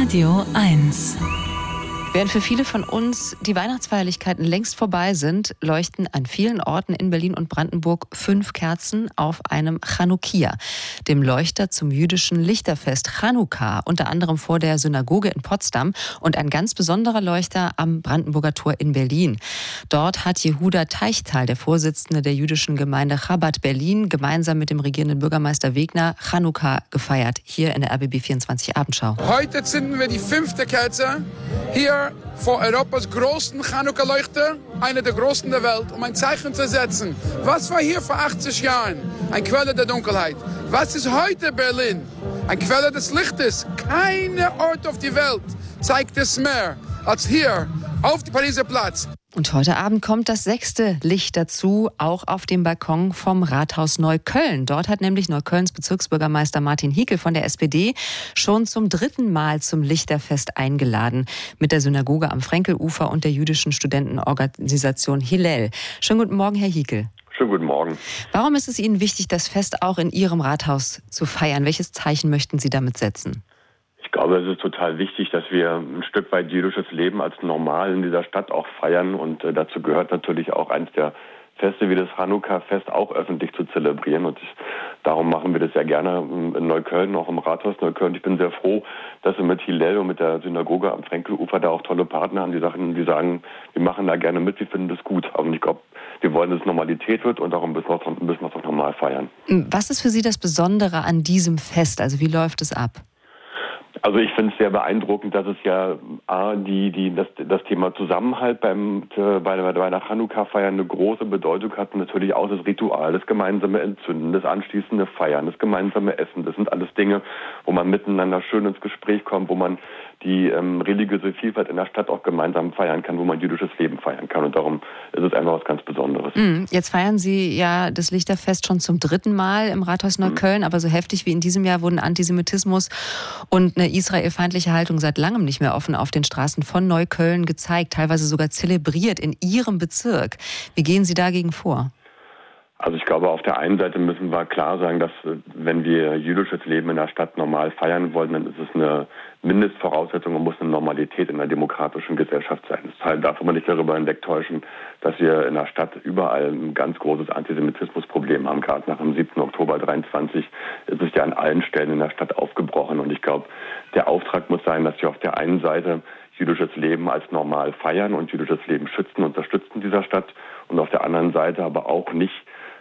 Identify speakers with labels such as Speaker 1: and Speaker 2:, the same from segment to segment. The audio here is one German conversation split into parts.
Speaker 1: Radio 1.
Speaker 2: Während für viele von uns die Weihnachtsfeierlichkeiten längst vorbei sind, leuchten an vielen Orten in Berlin und Brandenburg 5 Kerzen auf einem Chanukia, dem Leuchter zum jüdischen Lichterfest Chanukka, unter anderem vor der Synagoge in Potsdam und ein ganz besonderer Leuchter am Brandenburger Tor in Berlin. Dort hat Jehuda Teichtal, der Vorsitzende der jüdischen Gemeinde Chabad Berlin, gemeinsam mit dem regierenden Bürgermeister Wegner Chanukka gefeiert, hier in der RBB 24 Abendschau.
Speaker 3: Heute zünden wir die 5. Kerze hier vor Europas größten Chanukka-Leuchter, eine der größten der Welt, um ein Zeichen zu setzen. Was war hier vor 80 Jahren? Eine Quelle der Dunkelheit. Was ist heute Berlin? Eine Quelle des Lichtes. Kein Ort auf der Welt zeigt es mehr als hier auf dem Pariser Platz.
Speaker 2: Und heute Abend kommt das 6. Licht dazu, auch auf dem Balkon vom Rathaus Neukölln. Dort hat nämlich Neuköllns Bezirksbürgermeister Martin Hickel von der SPD schon zum 3. Mal zum Lichterfest eingeladen. Mit der Synagoge am Frenkelufer und der jüdischen Studentenorganisation Hillel. Schönen guten Morgen, Herr Hickel.
Speaker 4: Schönen guten Morgen.
Speaker 2: Warum ist es Ihnen wichtig, das Fest auch in Ihrem Rathaus zu feiern? Welches Zeichen möchten Sie damit setzen?
Speaker 4: Ich glaube, es ist total wichtig, dass wir ein Stück weit jüdisches Leben als normal in dieser Stadt auch feiern. Und dazu gehört natürlich auch eins der Feste wie das Chanukka-Fest auch öffentlich zu zelebrieren. Und darum machen wir das sehr gerne in Neukölln, auch im Rathaus Neukölln. Ich bin sehr froh, dass wir mit Hillel und mit der Synagoge am Frenkelufer da auch tolle Partner haben, die sagen, wir machen da gerne mit, wir finden das gut. Und ich glaube, wir wollen, dass es Normalität wird und darum müssen wir es auch normal feiern.
Speaker 2: Was ist für Sie das Besondere an diesem Fest? Also wie läuft es ab?
Speaker 4: Also ich finde es sehr beeindruckend, dass es ja das Thema Zusammenhalt bei der Chanukka-Feier eine große Bedeutung hat. Und natürlich auch das Ritual, das gemeinsame Entzünden, das anschließende Feiern, das gemeinsame Essen. Das sind alles Dinge, wo man miteinander schön ins Gespräch kommt, wo man die religiöse Vielfalt in der Stadt auch gemeinsam feiern kann, wo man jüdisches Leben feiern kann. Und darum ist es einfach was ganz Besonderes.
Speaker 2: Jetzt feiern Sie ja das Lichterfest schon zum 3. Mal im Rathaus Neukölln, aber so heftig wie in diesem Jahr wurden Antisemitismus und eine israelfeindliche Haltung seit langem nicht mehr offen auf den Straßen von Neukölln gezeigt, teilweise sogar zelebriert in Ihrem Bezirk. Wie gehen Sie dagegen vor?
Speaker 4: Also ich glaube, auf der einen Seite müssen wir klar sagen, dass wenn wir jüdisches Leben in der Stadt normal feiern wollen, dann ist es eine Mindestvoraussetzung und muss eine Normalität in einer demokratischen Gesellschaft sein. Das darf man nicht darüber hinwegtäuschen, dass wir in der Stadt überall ein ganz großes Antisemitismusproblem haben. Gerade nach dem 7. Oktober 23 ist es ja an allen Stellen in der Stadt aufgebrochen. Und ich glaube, der Auftrag muss sein, dass wir auf der einen Seite jüdisches Leben als normal feiern und jüdisches Leben schützen, unterstützen dieser Stadt und auf der anderen Seite aber auch nicht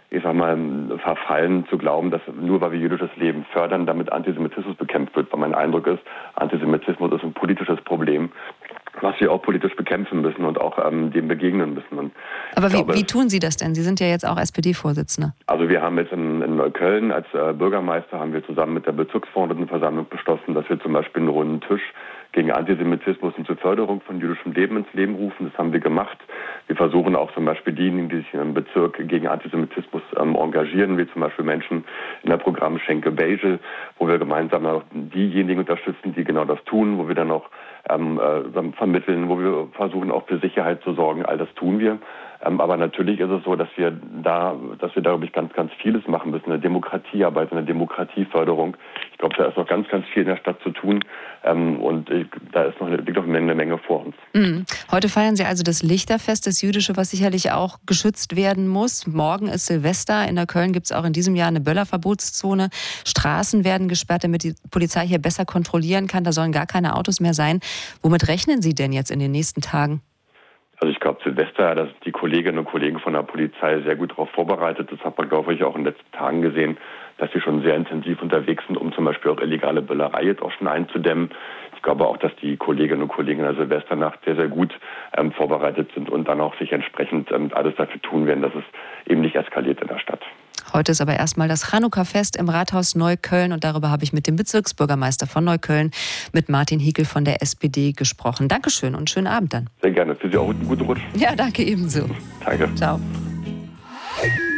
Speaker 4: verfallen zu glauben, dass nur weil wir jüdisches Leben fördern, damit Antisemitismus bekämpft wird. Weil mein Eindruck ist, Antisemitismus ist ein politisches Problem, was wir auch politisch bekämpfen müssen und auch dem begegnen müssen. Und
Speaker 2: aber wie tun Sie das denn? Sie sind ja jetzt auch SPD-Vorsitzender.
Speaker 4: Also wir haben jetzt in Neukölln als Bürgermeister haben wir zusammen mit der Bezirksverordnetenversammlung beschlossen, dass wir zum Beispiel einen runden Tisch gegen Antisemitismus und zur Förderung von jüdischem Leben ins Leben rufen. Das haben wir gemacht. Wir versuchen auch zum Beispiel diejenigen, die sich im Bezirk gegen Antisemitismus engagieren, wie zum Beispiel Menschen in der Programm Schenke Beigel, wo wir gemeinsam auch diejenigen unterstützen, die genau das tun, wo wir dann auch vermitteln, wo wir versuchen auch für Sicherheit zu sorgen. All das tun wir. Aber natürlich ist es so, dass wir da, glaube ich, ganz, ganz vieles machen müssen. Eine Demokratiearbeit, eine Demokratieförderung. Ich glaube, da ist noch ganz, ganz viel in der Stadt zu tun. Und da liegt noch eine Menge vor uns.
Speaker 2: Heute feiern Sie also das Lichterfest, das Jüdische, was sicherlich auch geschützt werden muss. Morgen ist Silvester. In Neukölln gibt es auch in diesem Jahr eine Böllerverbotszone. Straßen werden gesperrt, damit die Polizei hier besser kontrollieren kann. Da sollen gar keine Autos mehr sein. Womit rechnen Sie denn jetzt in den nächsten Tagen?
Speaker 4: Also ich glaube, Silvester, da sind die Kolleginnen und Kollegen von der Polizei sehr gut darauf vorbereitet. Das hat man, glaube ich, auch in den letzten Tagen gesehen, dass sie schon sehr intensiv unterwegs sind, um zum Beispiel auch illegale Böllerei jetzt auch schon einzudämmen. Ich glaube auch, dass die Kolleginnen und Kollegen in der Silvesternacht sehr, sehr gut vorbereitet sind und dann auch sich entsprechend alles dafür tun werden, dass es eben nicht eskaliert in der Stadt.
Speaker 2: Heute ist aber erstmal das Chanukka-Fest im Rathaus Neukölln und darüber habe ich mit dem Bezirksbürgermeister von Neukölln, mit Martin Hickel von der SPD gesprochen. Dankeschön und schönen Abend dann.
Speaker 4: Sehr gerne. Für Sie auch einen guten Rutsch.
Speaker 2: Ja, danke ebenso.
Speaker 4: Danke.
Speaker 2: Ciao.